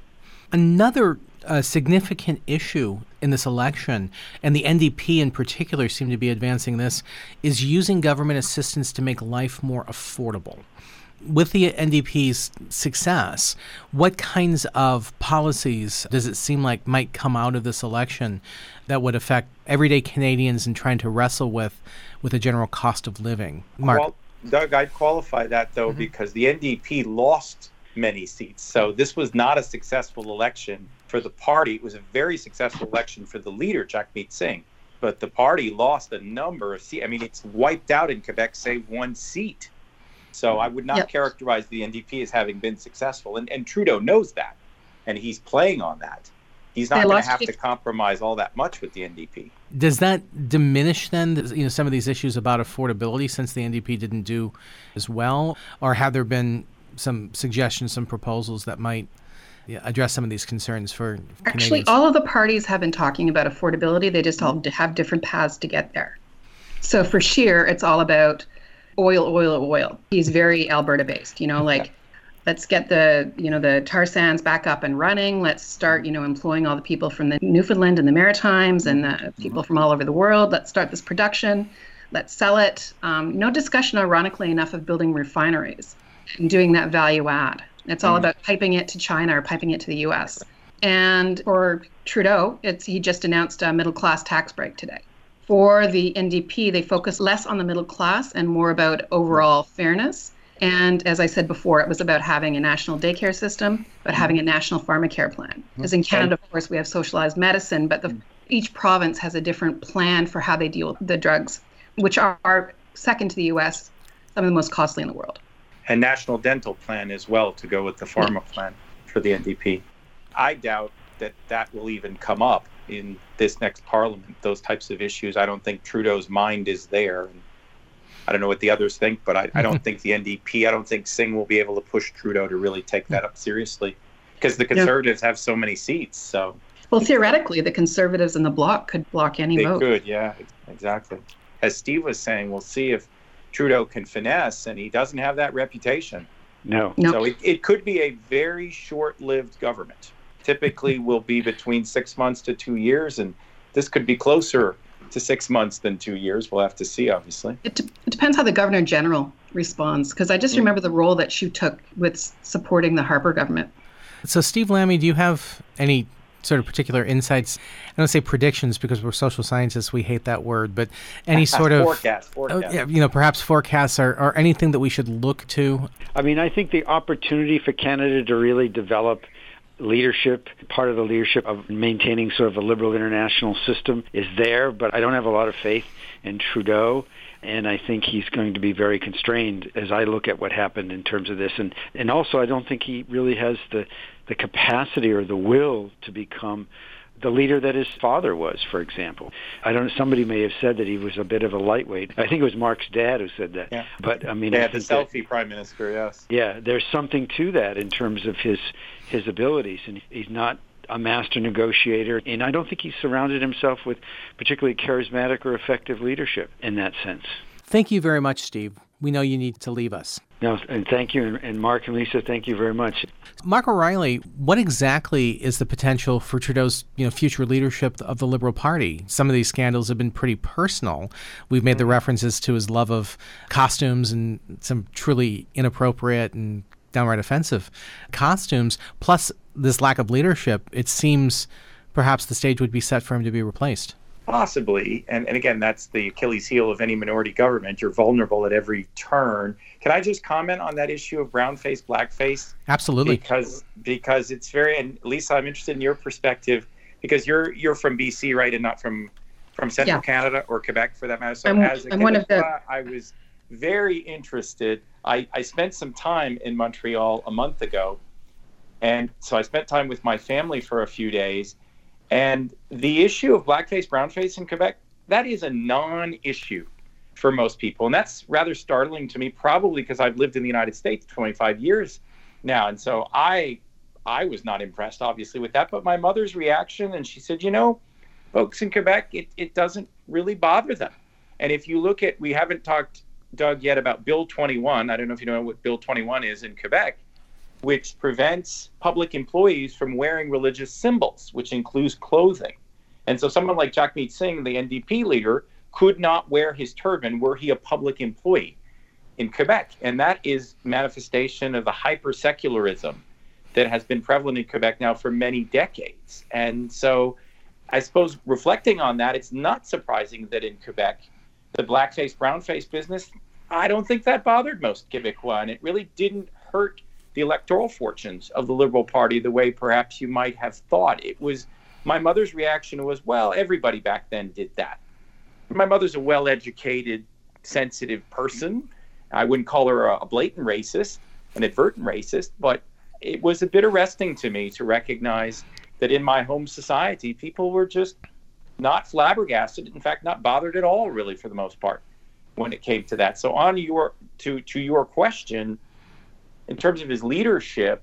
Another significant issue in this election, and the NDP in particular seem to be advancing this, is using government assistance to make life more affordable. With the NDP's success, what kinds of policies does it seem like might come out of this election that would affect everyday Canadians in trying to wrestle with a general cost of living? Mark. Well, Doug, I'd qualify that, though, because the NDP lost many seats. So this was not a successful election for the party. It was a very successful election for the leader, Jagmeet Singh. But the party lost a number of seats. I mean, it's wiped out in Quebec, save one seat. So I would not characterize the NDP as having been successful. And Trudeau knows that, and he's playing on that. He's not going to have to compromise all that much with the NDP. Does that diminish then, some of these issues about affordability, since the NDP didn't do as well? Or have there been some suggestions, some proposals that might address some of these concerns for Canadians? Actually, all of the parties have been talking about affordability. They just all have different paths to get there. So for Scheer, it's all about oil. He's very Alberta-based, let's get the tar sands back up and running. Let's start, employing all the people from the Newfoundland and the Maritimes and the people from all over the world. Let's start this production. Let's sell it. No discussion, ironically enough, of building refineries and doing that value add. It's all about piping it to China or piping it to the U.S. And for Trudeau, he just announced a middle-class tax break today. For the NDP, they focus less on the middle class and more about overall fairness. And as I said before, it was about having a national daycare system, but having a national pharmacare plan. Because in Canada, of course, we have socialized medicine, but each province has a different plan for how they deal with the drugs, which are second to the U.S., some of the most costly in the world. And national dental plan as well to go with the pharma plan for the NDP. I doubt that will even come up in this next parliament, those types of issues. I don't think Trudeau's mind is there. I don't know what the others think, but I don't think the NDP, I don't think Singh will be able to push Trudeau to really take that up seriously because the Conservatives have so many seats. So, well, theoretically, the Conservatives in the Bloc could block any vote. They could, yeah, exactly. As Steve was saying, we'll see if Trudeau can finesse, and he doesn't have that reputation. No. So it could be a very short-lived government. Typically will be between 6 months to 2 years, and this could be closer to 6 months than 2 years. We'll have to see, obviously. It depends how the Governor General responds, because I just remember the role that she took with supporting the Harper government. So, Steve Lammy, do you have any sort of particular insights? I don't say predictions because we're social scientists, we hate that word, but any sort of forecast. Perhaps forecasts or anything that we should look to? I mean, I think the opportunity for Canada to really develop leadership, part of the leadership of maintaining sort of a liberal international system is there, but I don't have a lot of faith in Trudeau. And I think he's going to be very constrained as I look at what happened in terms of this. And also, I don't think he really has the capacity or the will to become the leader that his father was, for example. Somebody may have said that he was a bit of a lightweight. I think it was Mark's dad who said that. Yeah. But, I mean... Yeah, the selfie prime minister, yes. Yeah, there's something to that in terms of his abilities. And he's not a master negotiator, and I don't think he surrounded himself with particularly charismatic or effective leadership in that sense. Thank you very much, Steve. We know you need to leave us. No, and thank you, and Mark and Lisa, thank you very much. Mark O'Reilly, what exactly is the potential for Trudeau's future leadership of the Liberal Party? Some of these scandals have been pretty personal. We've made the references to his love of costumes and some truly inappropriate and downright offensive costumes, plus this lack of leadership. It seems perhaps the stage would be set for him to be replaced. Possibly. And again, that's the Achilles heel of any minority government. You're vulnerable at every turn. Can I just comment on that issue of brown face, black face? Absolutely. Because it's very, and Lisa, I'm interested in your perspective, because you're from BC, right? And not from Central Canada or Quebec for that matter. So I was very interested. I spent some time in Montreal a month ago. And so I spent time with my family for a few days. And the issue of blackface, brownface in Quebec, that is a non-issue for most people. And that's rather startling to me, probably because I've lived in the United States 25 years now. And so I was not impressed, obviously, with that. But my mother's reaction, and she said, folks in Quebec, it doesn't really bother them. And if you look at, we haven't talked, Doug, yet about Bill 21. I don't know if you know what Bill 21 is in Quebec, which prevents public employees from wearing religious symbols, which includes clothing. And so someone like Jagmeet Singh, the NDP leader, could not wear his turban were he a public employee in Quebec. And that is manifestation of the hyper-secularism that has been prevalent in Quebec now for many decades. And so I suppose reflecting on that, it's not surprising that in Quebec, the blackface, brownface business, I don't think that bothered most Quebecois. And it really didn't hurt the electoral fortunes of the Liberal Party the way perhaps you might have thought. It was, my mother's reaction was, well, everybody back then did that. My mother's a well-educated, sensitive person. I wouldn't call her a blatant racist, an advertent racist, but it was a bit arresting to me to recognize that in my home society, people were just not flabbergasted, in fact, not bothered at all, really, for the most part, when it came to that. So on to your question, in terms of his leadership,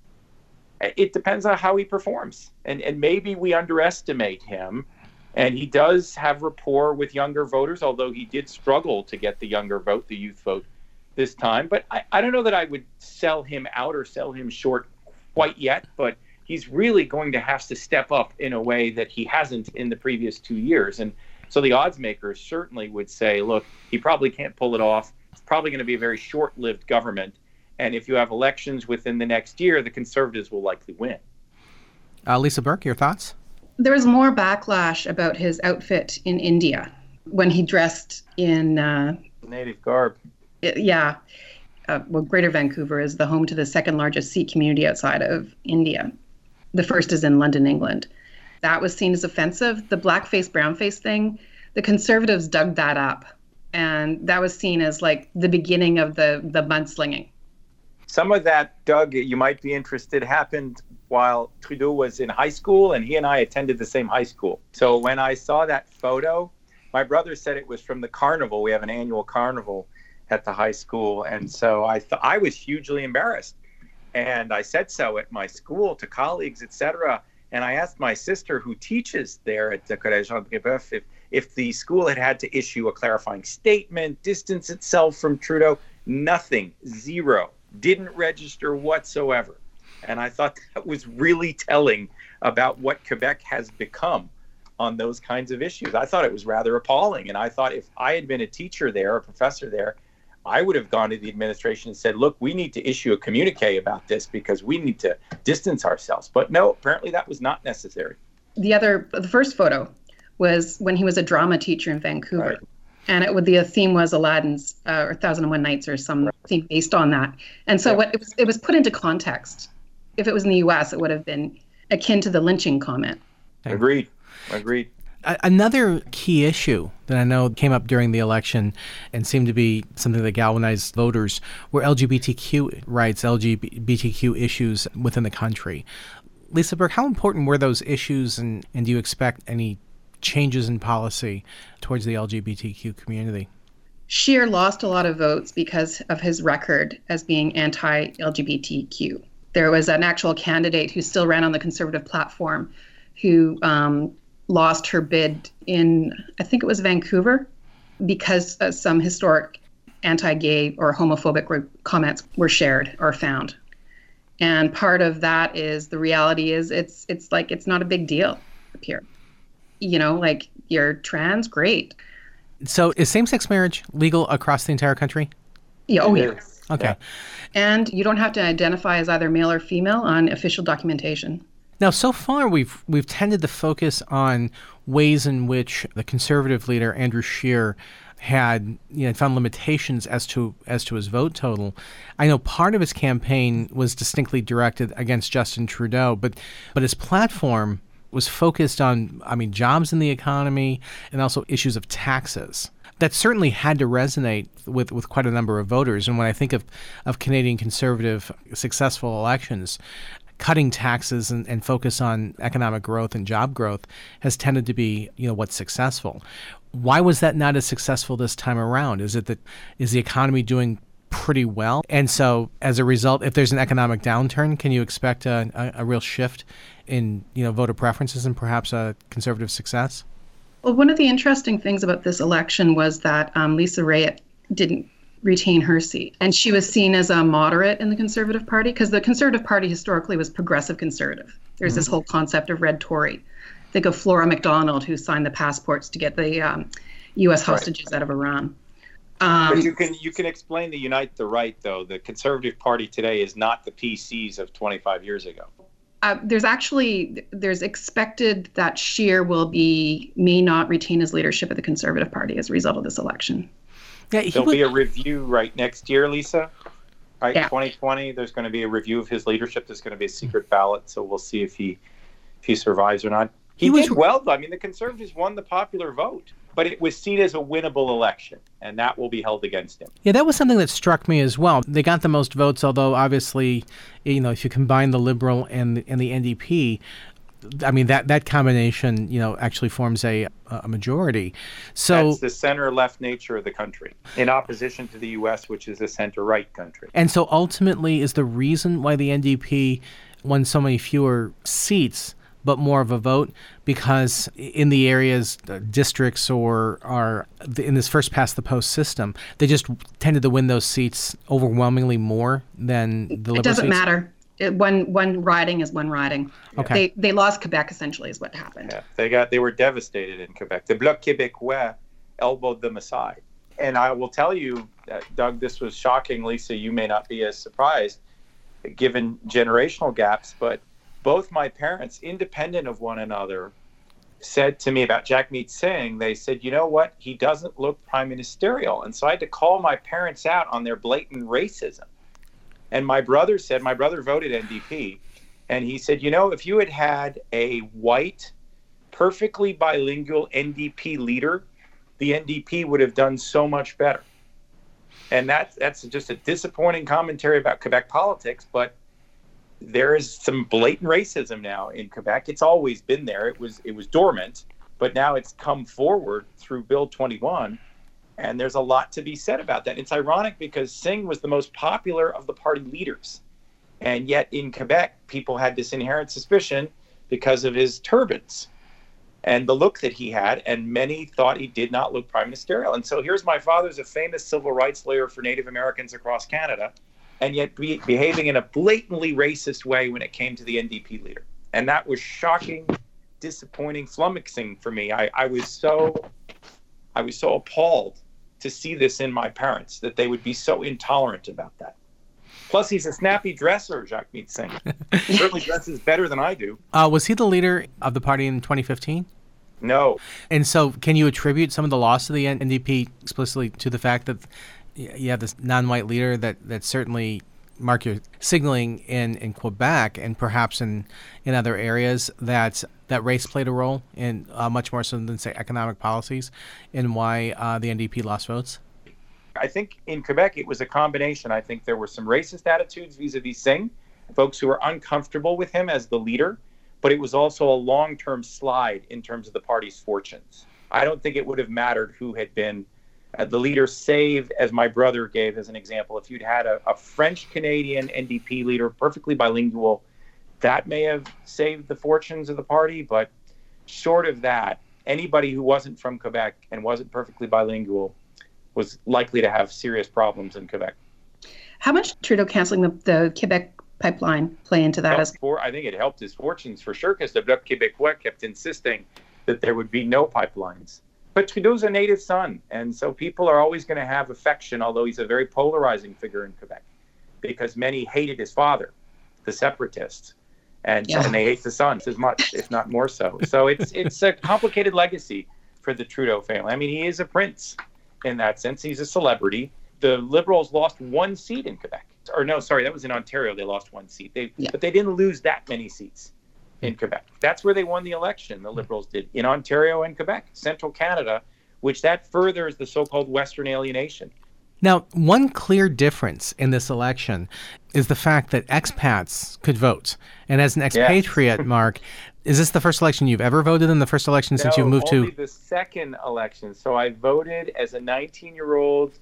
it depends on how he performs. And maybe we underestimate him. And he does have rapport with younger voters, although he did struggle to get the younger vote, the youth vote, this time. But I don't know that I would sell him out or sell him short quite yet. But he's really going to have to step up in a way that he hasn't in the previous 2 years. And so the odds makers certainly would say, look, he probably can't pull it off. It's probably going to be a very short-lived government. And if you have elections within the next year, the Conservatives will likely win. Lisa Burke, your thoughts? There was more backlash about his outfit in India when he dressed in... native garb. Greater Vancouver is the home to the second largest Sikh community outside of India. The first is in London, England. That was seen as offensive. The blackface, brownface thing, the Conservatives dug that up. And that was seen as like the beginning of the mudslinging. Some of that, Doug, you might be interested, happened while Trudeau was in high school, and he and I attended the same high school. So when I saw that photo, my brother said it was from the carnival. We have an annual carnival at the high school. And so I was hugely embarrassed. And I said so at my school to colleagues, etc. And I asked my sister, who teaches there at the Collège André Boeuf, if the school had to issue a clarifying statement, distance itself from Trudeau. Nothing, zero. Didn't register whatsoever. And I thought that was really telling about what Quebec has become on those kinds of issues. I thought it was rather appalling. And I thought if I had been a teacher there, a professor there, I would have gone to the administration and said, look, we need to issue a communique about this because we need to distance ourselves. But no, apparently that was not necessary. The first photo was when he was a drama teacher in Vancouver. Right. And the theme was Aladdin's or 1001 Nights or some theme based on that. And so it was put into context. If it was in the U.S., it would have been akin to the lynching comment. Agreed. Another key issue that I know came up during the election and seemed to be something that galvanized voters were LGBTQ rights, LGBTQ issues within the country. Lisa Burke, how important were those issues, and do you expect any changes in policy towards the LGBTQ community? Scheer lost a lot of votes because of his record as being anti-LGBTQ. There was an actual candidate who still ran on the Conservative platform who lost her bid in, I think it was Vancouver, because some historic anti-gay or homophobic comments were shared or found. And part of that is the reality is it's not a big deal up here. Like, you're trans, great. So is same-sex marriage legal across the entire country? Yeah, yeah. Okay. Yeah. And you don't have to identify as either male or female on official documentation. Now, so far, we've tended to focus on ways in which the Conservative leader, Andrew Scheer, had found limitations as to his vote total. I know part of his campaign was distinctly directed against Justin Trudeau, but his platform was focused on, jobs in the economy and also issues of taxes. That certainly had to resonate with quite a number of voters. And when I think of Canadian Conservative successful elections, cutting taxes and focus on economic growth and job growth has tended to be, what's successful. Why was that not as successful this time around? Is the economy doing pretty well? And so as a result, if there's an economic downturn, can you expect a real shift in, voter preferences and perhaps a Conservative success? Well, one of the interesting things about this election was that Lisa Raitt didn't retain her seat. And she was seen as a moderate in the Conservative Party because the Conservative Party historically was progressive conservative. There's this whole concept of red Tory. Think of Flora MacDonald, who signed the passports to get the U.S. hostages out of Iran. But you can explain the Unite the Right, though. The Conservative Party today is not the PCs of 25 years ago. There's expected that Scheer may not retain his leadership of the Conservative Party as a result of this election. Yeah, there'll be a review right next year, Lisa. Right, yeah. 2020. There's going to be a review of his leadership. There's going to be a secret ballot, so we'll see if he survives or not. He did well, though. The Conservatives won the popular vote, but it was seen as a winnable election, and that will be held against him. Yeah, that was something that struck me as well. They got the most votes, although obviously, if you combine the Liberal and the NDP, that combination, actually forms a majority. So that's the center-left nature of the country, in opposition to the U.S., which is a center-right country. And so ultimately, is the reason why the NDP won so many fewer seats but more of a vote because in the areas, districts, or are in this first past the post system, they just tended to win those seats overwhelmingly more than the Liberal seats? It doesn't matter. One riding is one riding. Okay. They lost Quebec, essentially, is what happened. Yeah, they were devastated in Quebec. The Bloc Québécois elbowed them aside. And I will tell you, Doug, this was shocking. Lisa, you may not be as surprised, given generational gaps, but both my parents, independent of one another, said to me about Jagmeet Singh, they said, you know what, he doesn't look prime ministerial. And so I had to call my parents out on their blatant racism. And my brother voted NDP, and he said, if you had a white, perfectly bilingual NDP leader, the NDP would have done so much better. And that's just a disappointing commentary about Quebec politics, but there is some blatant racism now in Quebec. It's always been there. It was dormant, but now it's come forward through Bill 21. And there's a lot to be said about that. It's ironic because Singh was the most popular of the party leaders. And yet in Quebec, people had this inherent suspicion because of his turbans and the look that he had. And many thought he did not look prime ministerial. And so here's my father's a famous civil rights lawyer for Native Americans across Canada, and yet behaving in a blatantly racist way when it came to the NDP leader. And that was shocking, disappointing, flummoxing for me. I was so appalled to see this in my parents, that they would be so intolerant about that. Plus, he's a snappy dresser, Jagmeet Singh. He certainly dresses better than I do. Was he the leader of the party in 2015? No. And so can you attribute some of the loss of the NDP explicitly to the fact that you have this non-white leader that certainly, Mark, you're signaling in Quebec and perhaps in other areas that race played a role in much more so than, say, economic policies in why the NDP lost votes? I think in Quebec it was a combination. I think there were some racist attitudes vis-a-vis Singh, folks who were uncomfortable with him as the leader, but it was also a long-term slide in terms of the party's fortunes. I don't think it would have mattered who had been the leader, save, as my brother gave as an example, if you'd had a French-Canadian NDP leader, perfectly bilingual, that may have saved the fortunes of the party. But short of that, anybody who wasn't from Quebec and wasn't perfectly bilingual was likely to have serious problems in Quebec. How much Trudeau canceling the Quebec pipeline play into that? I think it helped his fortunes for sure, because the Bloc Québécois kept insisting that there would be no pipelines. But Trudeau's a native son, and so people are always going to have affection, although he's a very polarizing figure in Quebec, because many hated his father, the separatists, and they hate the son as much, if not more so. So it's a complicated legacy for the Trudeau family. I mean, he is a prince in that sense. He's a celebrity. The Liberals lost one seat in Quebec. Or no, sorry, that was in Ontario. They lost one seat. But they didn't lose that many seats in Quebec. That's where they won the election, the Liberals did, in Ontario and Quebec, central Canada, which that furthers the so-called Western alienation. Now, one clear difference in this election is the fact that expats could vote. And as an expatriate, Mark, is this the first election you've ever voted in, the first election since you've moved to? No, only the second election. So I voted as a 19-year-old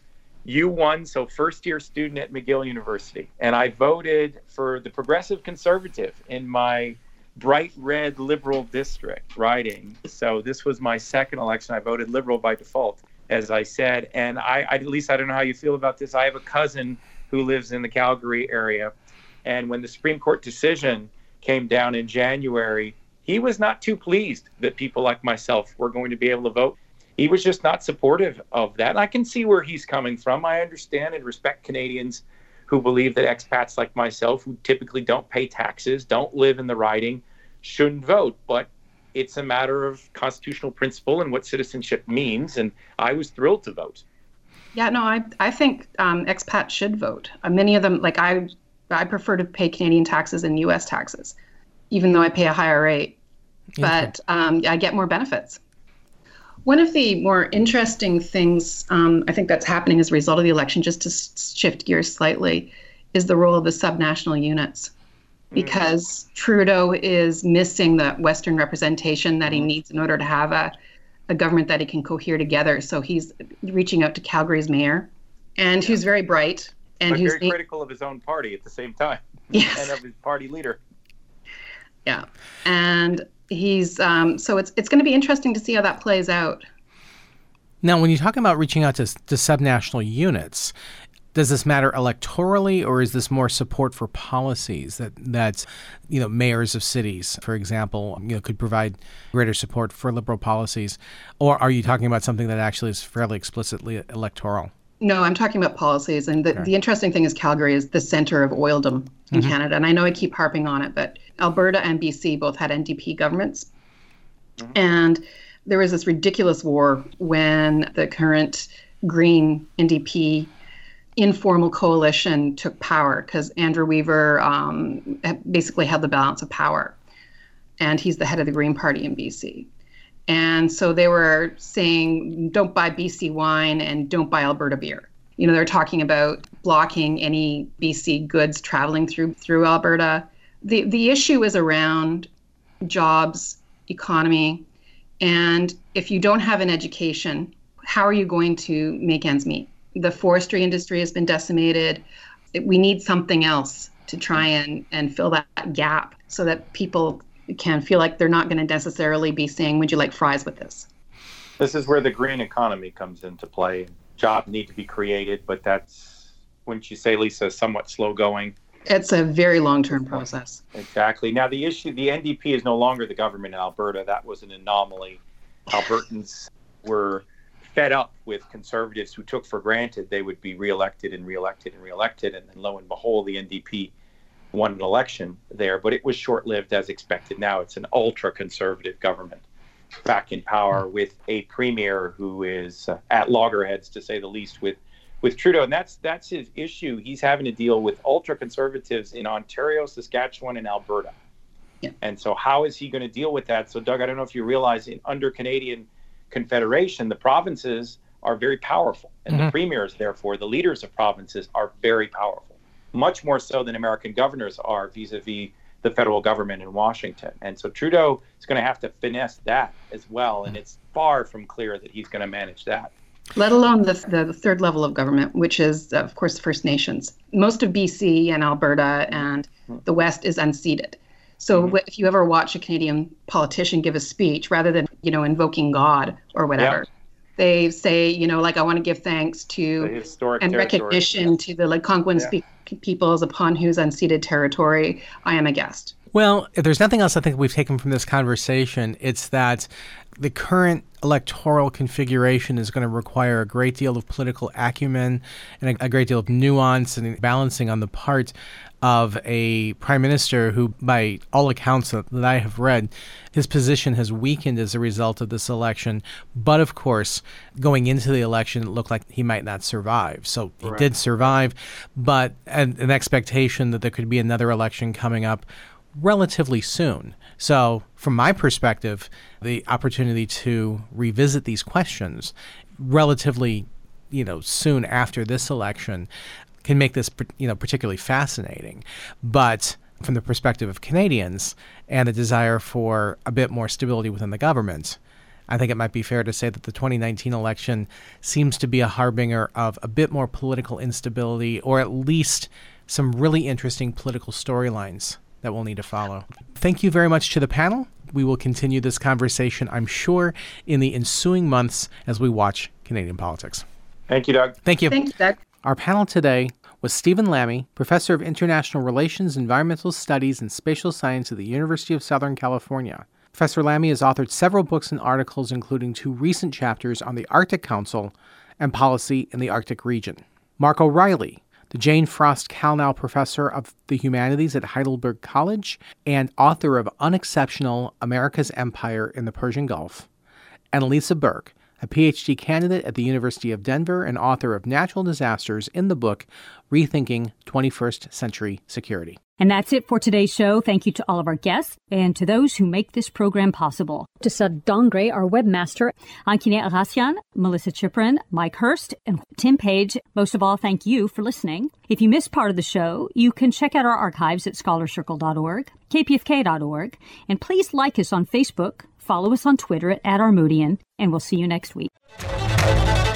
U1, so first-year student at McGill University. And I voted for the Progressive Conservative in my bright red Liberal district riding. So this was my second election. I voted Liberal by default, as I said. And I at least I don't know how you feel about this. I have a cousin who lives in the Calgary area. And when the Supreme Court decision came down in January, he was not too pleased that people like myself were going to be able to vote. He was just not supportive of that. And I can see where he's coming from. I understand and respect Canadians who believe that expats like myself, who typically don't pay taxes, don't live in the riding, shouldn't vote. But it's a matter of constitutional principle and what citizenship means. And I was thrilled to vote. Yeah, no, I think expats should vote. Many of them, like I prefer to pay Canadian taxes than U.S. taxes, even though I pay a higher rate. But I get more benefits. One of the more interesting things I think that's happening as a result of the election, just to shift gears slightly, is the role of the subnational units. Because Trudeau is missing the Western representation that he needs in order to have a government that he can cohere together. So he's reaching out to Calgary's mayor, and who's very bright. And but who's very critical of his own party at the same time. Yes. And of his party leader. Yeah. And he's so it's going to be interesting to see how that plays out. Now, when you talk about reaching out to subnational units, does this matter electorally, or is this more support for policies that mayors of cities, for example, could provide greater support for Liberal policies? Or are you talking about something that actually is fairly explicitly electoral? No, I'm talking about policies. And the interesting thing is Calgary is the center of oildom in Canada. And I know I keep harping on it, but Alberta and BC both had NDP governments. And there was this ridiculous war when the current Green NDP informal coalition took power, because Andrew Weaver basically held the balance of power. And he's the head of the Green Party in BC. And so they were saying, don't buy BC wine and don't buy Alberta beer. They're talking about blocking any BC goods traveling through Alberta. The issue is around jobs, economy, and if you don't have an education, how are you going to make ends meet? The forestry industry has been decimated. We need something else to try and fill that gap so that people can feel like they're not going to necessarily be saying, would you like fries with this? This is where the green economy comes into play. Jobs need to be created, but that's, wouldn't you say, Lisa, somewhat slow going? It's a very long-term process. Exactly. Now, the NDP is no longer the government in Alberta. That was an anomaly. Albertans were fed up with conservatives who took for granted they would be reelected and reelected and reelected. And then lo and behold, the NDP won an election there. But it was short-lived as expected. Now it's an ultra-conservative government back in power with a premier who is at loggerheads, to say the least, with Trudeau. And that's his issue. He's having to deal with ultra-conservatives in Ontario, Saskatchewan, and Alberta. Yeah. And so how is he going to deal with that? So, Doug, I don't know if you realize under Canadian Confederation, the provinces are very powerful. And the premiers, therefore, the leaders of provinces are very powerful, much more so than American governors are vis-a-vis the federal government in Washington. And so Trudeau is going to have to finesse that as well. And it's far from clear that he's going to manage that. Let alone the third level of government, which is, of course, First Nations. Most of BC and Alberta and the West is unceded. So if you ever watch a Canadian politician give a speech, rather than, invoking God or whatever, they say, like, I want to give thanks to and recognition to the Algonquin peoples upon whose unceded territory I am a guest. Well, if there's nothing else I think we've taken from this conversation, it's that the current electoral configuration is going to require a great deal of political acumen and a great deal of nuance and balancing on the part of a prime minister who, by all accounts that I have read, his position has weakened as a result of this election. But of course, going into the election, it looked like he might not survive. So he did survive, but an expectation that there could be another election coming up relatively soon. So from my perspective, the opportunity to revisit these questions relatively, soon after this election can make this, particularly fascinating. But from the perspective of Canadians and the desire for a bit more stability within the government, I think it might be fair to say that the 2019 election seems to be a harbinger of a bit more political instability, or at least some really interesting political storylines that we'll need to follow. Thank you very much to the panel. We will continue this conversation, I'm sure, in the ensuing months as we watch Canadian politics. Thank you, Doug. Thank you. Thanks, Doug. Our panel today was Stephen Lamy, Professor of International Relations, Environmental Studies, and Spatial Science at the University of Southern California. Professor Lamy has authored several books and articles, including 2 recent chapters on the Arctic Council and policy in the Arctic region. Mark O'Reilly, the Jane Frost Calnow Professor of the Humanities at Heidelberg College and author of Unexceptional: America's Empire in the Persian Gulf. And Lisa Burke, a PhD candidate at the University of Denver and author of Natural Disasters in the book Rethinking 21st Century Security. And that's it for today's show. Thank you to all of our guests and to those who make this program possible. To Sud Dongre, our webmaster, Ankine Arasian, Melissa Chiprin, Mike Hurst, and Tim Page. Most of all, thank you for listening. If you missed part of the show, you can check out our archives at scholarcircle.org, kpfk.org, and please like us on Facebook, follow us on Twitter at Armoodian, and we'll see you next week.